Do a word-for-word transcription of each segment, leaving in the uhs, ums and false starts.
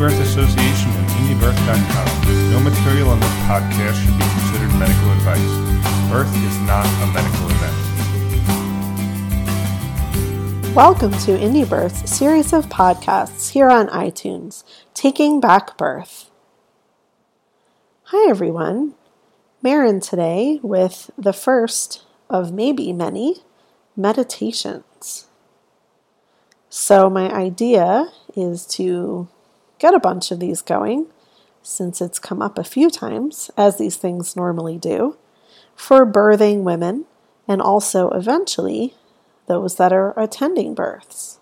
Birth Association and indie birth dot com. No material on this podcast should be considered medical advice. Birth is not a medical event. Welcome to Indie Birth's series of podcasts here on iTunes, Taking Back Birth. Hi everyone, Marin today with the first of maybe many meditations. So my idea is to get a bunch of these going, since it's come up a few times, as these things normally do, for birthing women and also eventually those that are attending births.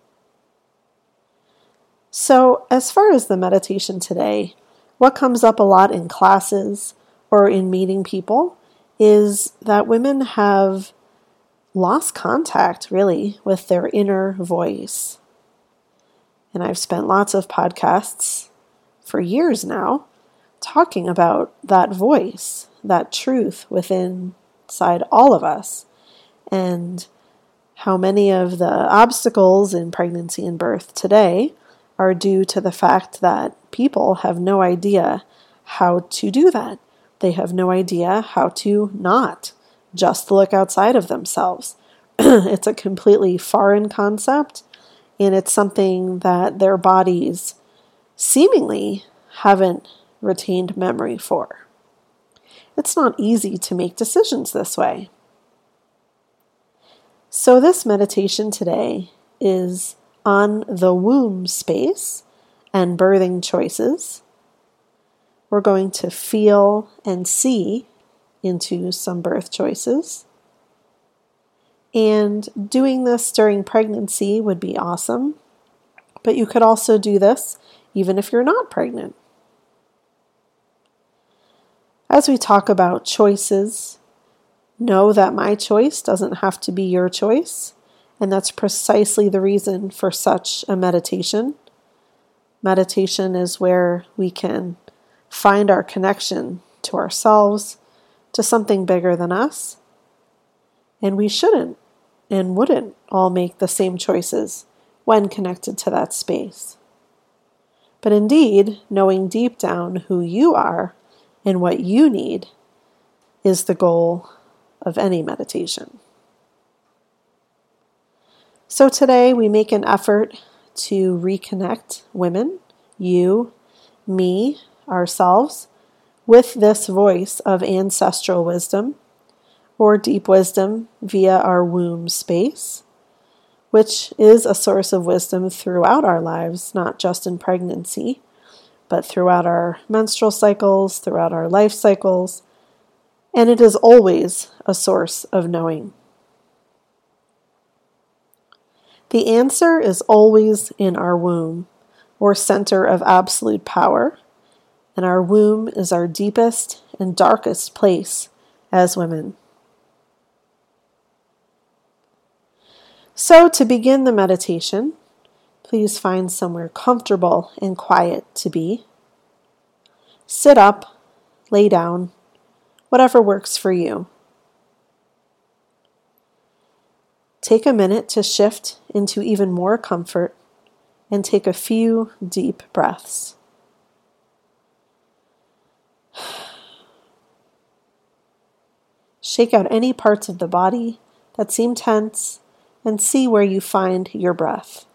So as far as the meditation today, what comes up a lot in classes or in meeting people is that women have lost contact, really, with their inner voice. And I've spent lots of podcasts for years now talking about that voice, that truth within inside all of us, and how many of the obstacles in pregnancy and birth today are due to the fact that people have no idea how to do that. They have no idea how to not just look outside of themselves. It's a completely foreign concept, and it's something that their bodies seemingly haven't retained memory for. It's not easy to make decisions this way. So this meditation today is on the womb space and birthing choices. We're going to feel and see into some birth choices. And doing this during pregnancy would be awesome, but you could also do this even if you're not pregnant. As we talk about choices, know that my choice doesn't have to be your choice, and that's precisely the reason for such a meditation. Meditation is where we can find our connection to ourselves, to something bigger than us, and we shouldn't and wouldn't all make the same choices when connected to that space. But indeed, knowing deep down who you are and what you need is the goal of any meditation. So today we make an effort to reconnect women, you, me, ourselves, with this voice of ancestral wisdom or deep wisdom via our womb space, which is a source of wisdom throughout our lives, not just in pregnancy, but throughout our menstrual cycles, throughout our life cycles, and it is always a source of knowing. The answer is always in our womb, or center of absolute power, and our womb is our deepest and darkest place as women. So to begin the meditation, please find somewhere comfortable and quiet to be. Sit up, lay down, whatever works for you. Take a minute to shift into even more comfort and take a few deep breaths. Shake out any parts of the body that seem tense and see where you find your breath.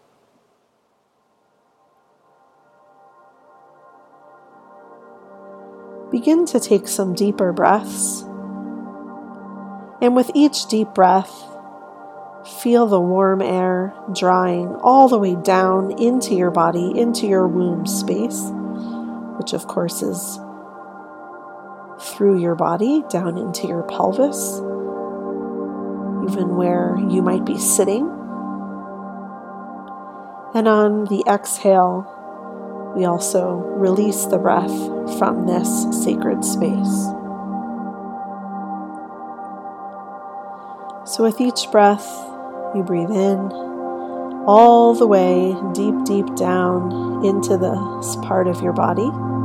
Begin to take some deeper breaths, and with each deep breath, feel the warm air drawing all the way down into your body, into your womb space, which of course is through your body, down into your pelvis, even where you might be sitting. And on the exhale, we also release the breath from this sacred space. So with each breath, you breathe in all the way deep, deep down into this part of your body.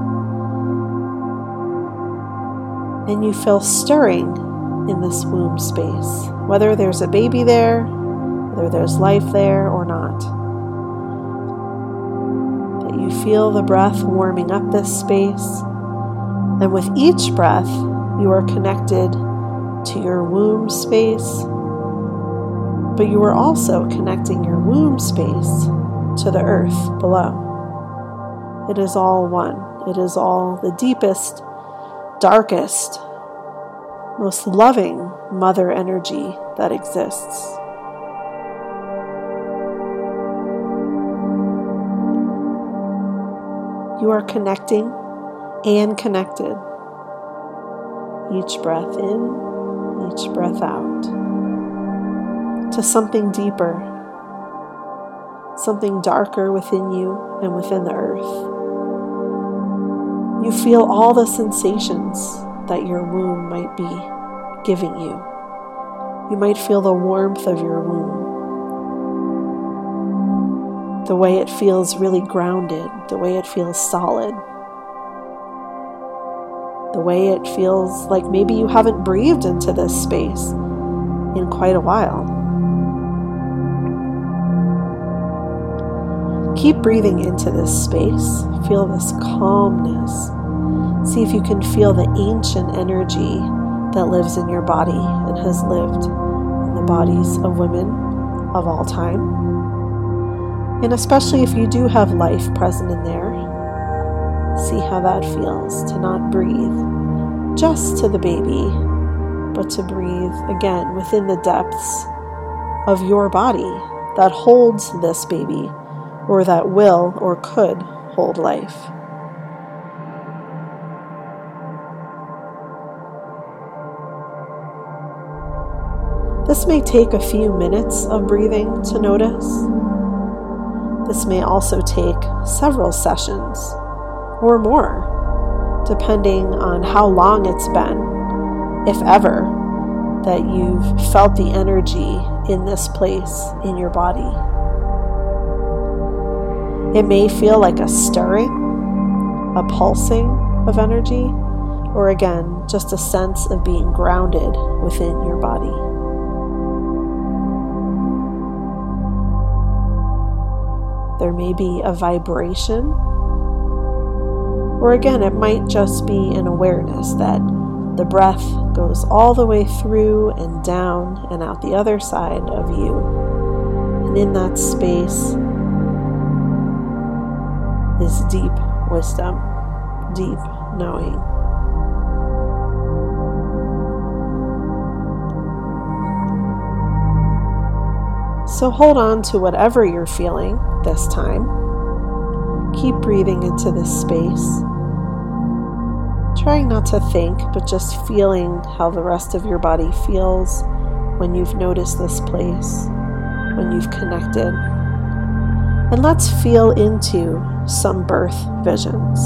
And you feel stirring in this womb space, whether there's a baby there, whether there's life there or not. That you feel the breath warming up this space. And with each breath, you are connected to your womb space, but you are also connecting your womb space to the earth below. It is all one. It is all the deepest, darkest, most loving mother energy that exists. You are connecting and connected. Each breath in, each breath out, to something deeper, something darker within you and within the earth. You feel all the sensations that your womb might be giving you. You might feel the warmth of your womb, the way it feels really grounded, the way it feels solid, the way it feels like maybe you haven't breathed into this space in quite a while. Keep breathing into this space. Feel this calmness. See if you can feel the ancient energy that lives in your body and has lived in the bodies of women of all time. And especially if you do have life present in there, see how that feels to not breathe just to the baby, but to breathe again within the depths of your body that holds this baby, or that will or could hold life. This may take a few minutes of breathing to notice. This may also take several sessions or more, depending on how long it's been, if ever, that you've felt the energy in this place in your body. It may feel like a stirring, a pulsing of energy, or again, just a sense of being grounded within your body. There may be a vibration, or again, it might just be an awareness that the breath goes all the way through and down and out the other side of you. And in that space is deep wisdom, deep knowing. So hold on to whatever you're feeling this time. Keep breathing into this space. Trying not to think, but just feeling how the rest of your body feels when you've noticed this place, when you've connected. And let's feel into some birth visions.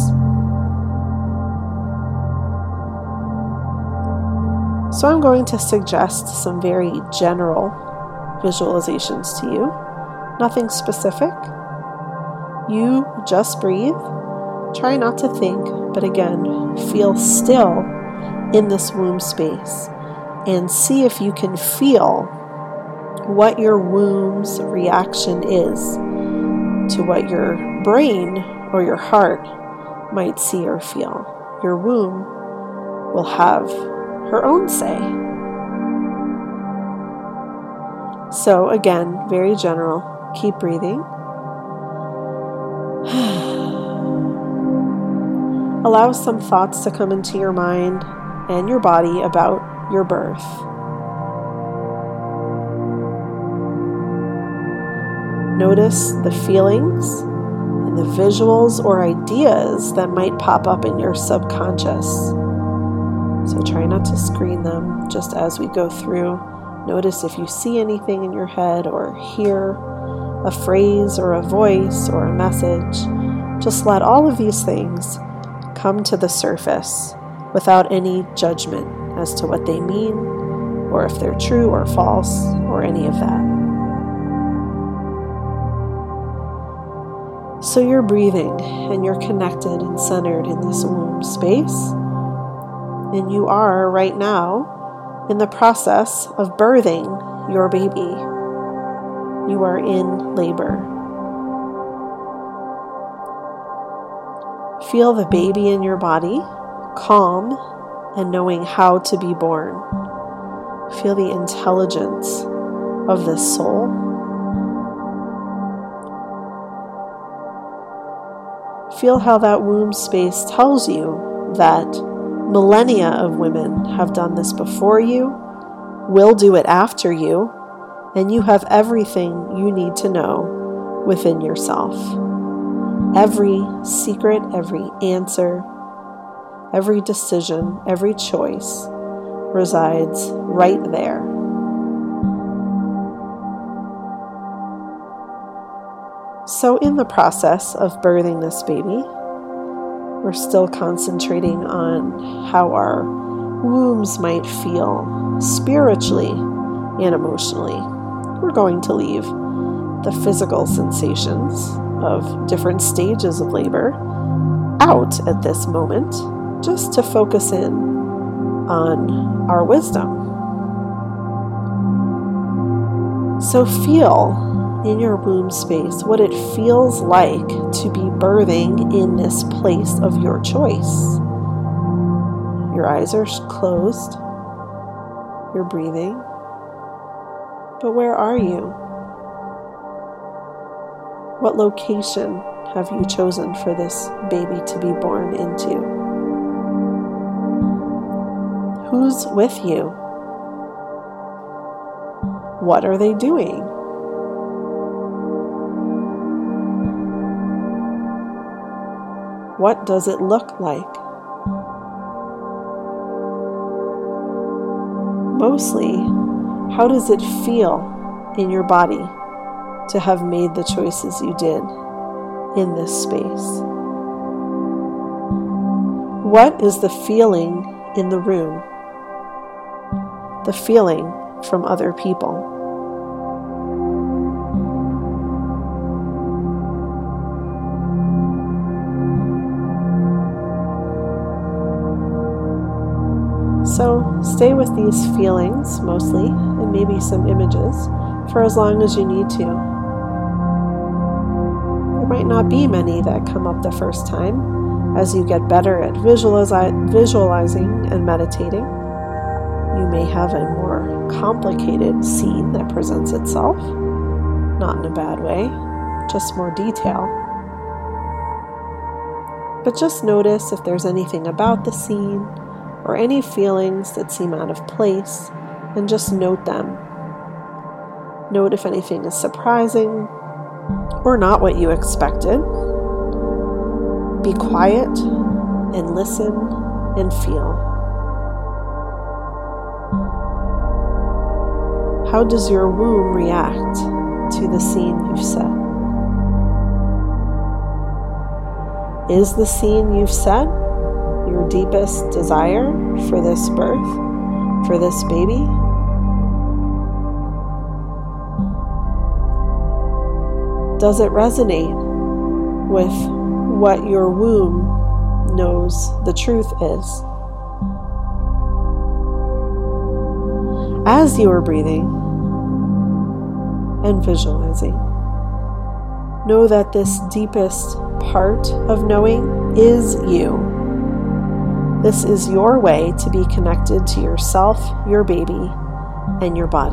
So I'm going to suggest some very general visualizations to you, nothing specific. You just breathe. Try not to think, but again, feel still in this womb space and see if you can feel what your womb's reaction is to what your brain or your heart might see or feel. Your womb will have her own say. So again, very general. Keep breathing. Allow some thoughts to come into your mind and your body about your birth. Notice the feelings and the visuals or ideas that might pop up in your subconscious. So try not to screen them just as we go through. Notice if you see anything in your head or hear a phrase or a voice or a message. Just let all of these things come to the surface without any judgment as to what they mean or if they're true or false or any of that. So you're breathing and you're connected and centered in this womb space. And you are right now in the process of birthing your baby. You are in labor. Feel the baby in your body, calm and knowing how to be born. Feel the intelligence of this soul. Feel how that womb space tells you that millennia of women have done this before you, will do it after you, and you have everything you need to know within yourself. Every secret, every answer, every decision, every choice resides right there. So in the process of birthing this baby, we're still concentrating on how our wombs might feel spiritually and emotionally. We're going to leave the physical sensations of different stages of labor out at this moment, just to focus in on our wisdom. So feel in your womb space what it feels like to be birthing in this place of your choice. Your eyes are closed, you're breathing, but where are you? What location have you chosen for this baby to be born into? Who's with you? What are they doing? What does it look like? Mostly, how does it feel in your body to have made the choices you did in this space? What is the feeling in the room? The feeling from other people? So stay with these feelings mostly, and maybe some images, for as long as you need to. There might not be many that come up the first time. As you get better at visualizi- visualizing and meditating, you may have a more complicated scene that presents itself. Not in a bad way, just more detail. But just notice if there's anything about the scene or any feelings that seem out of place, and just note them. Note if anything is surprising or not what you expected. Be quiet and listen and feel. How does your womb react to the scene you've set? Is the scene you've set your deepest desire for this birth, for this baby? Does it resonate with what your womb knows the truth is? As you are breathing and visualizing, know that this deepest part of knowing is you. This is your way to be connected to yourself, your baby, and your body.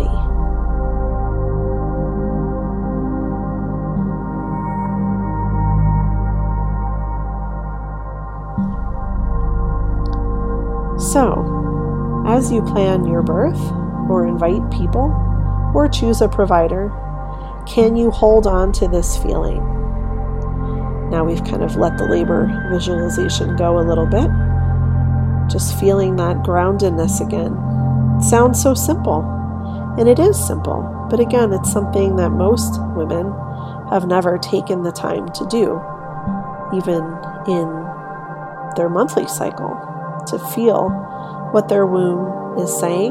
So, as you plan your birth, or invite people, or choose a provider, can you hold on to this feeling? Now we've kind of let the labor visualization go a little bit. Just feeling that groundedness again. It sounds so simple, and it is simple, but again, it's something that most women have never taken the time to do, even in their monthly cycle, to feel what their womb is saying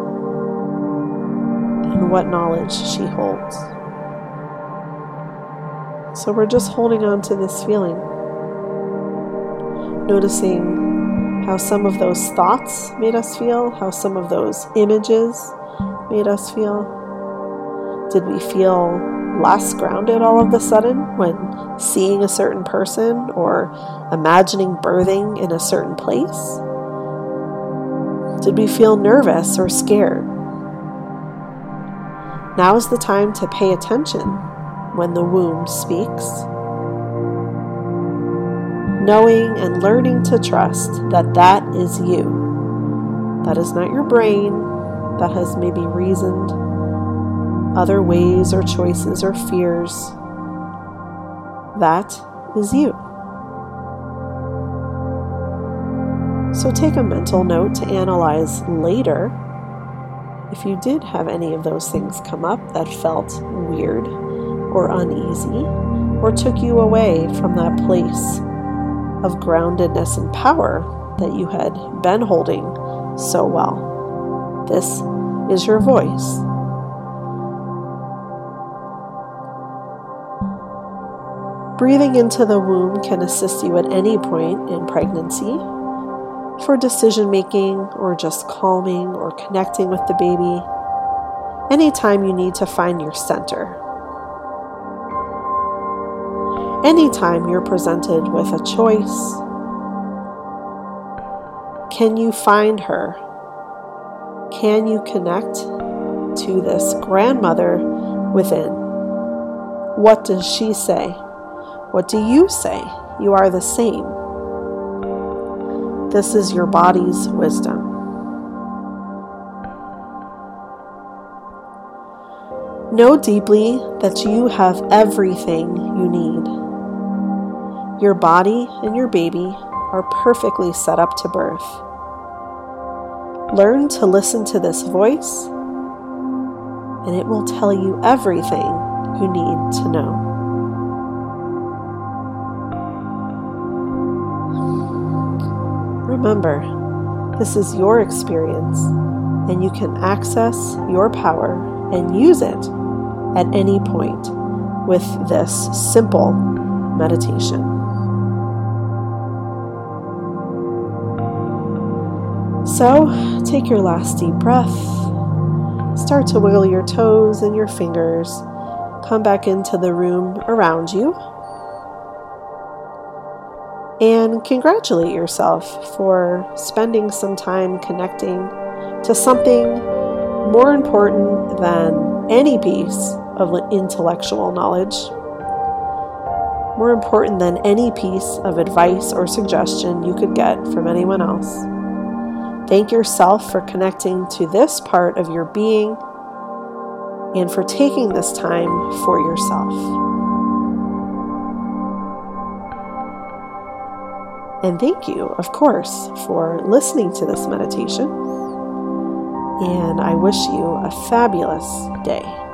and what knowledge she holds. So we're just holding on to this feeling, noticing how some of those thoughts made us feel, how some of those images made us feel. Did we feel less grounded all of a sudden when seeing a certain person or imagining birthing in a certain place? Did we feel nervous or scared? Now is the time to pay attention when the womb speaks, knowing and learning to trust that that is you. That is not your brain that has maybe reasoned other ways or choices or fears. That is you. So take a mental note to analyze later if you did have any of those things come up that felt weird or uneasy or took you away from that place of groundedness and power that you had been holding so well. This is your voice. Breathing into the womb can assist you at any point in pregnancy for decision making or just calming or connecting with the baby. Anytime you need to find your center. Anytime you're presented with a choice, can you find her? Can you connect to this grandmother within? What does she say? What do you say? You are the same. This is your body's wisdom. Know deeply that you have everything you need. Your body and your baby are perfectly set up to birth. Learn to listen to this voice, and it will tell you everything you need to know. Remember, this is your experience, and you can access your power and use it at any point with this simple meditation. So, take your last deep breath. Start to wiggle your toes and your fingers. Come back into the room around you. And congratulate yourself for spending some time connecting to something more important than any piece of intellectual knowledge, more important than any piece of advice or suggestion you could get from anyone else. Thank yourself for connecting to this part of your being and for taking this time for yourself. And thank you, of course, for listening to this meditation. And I wish you a fabulous day.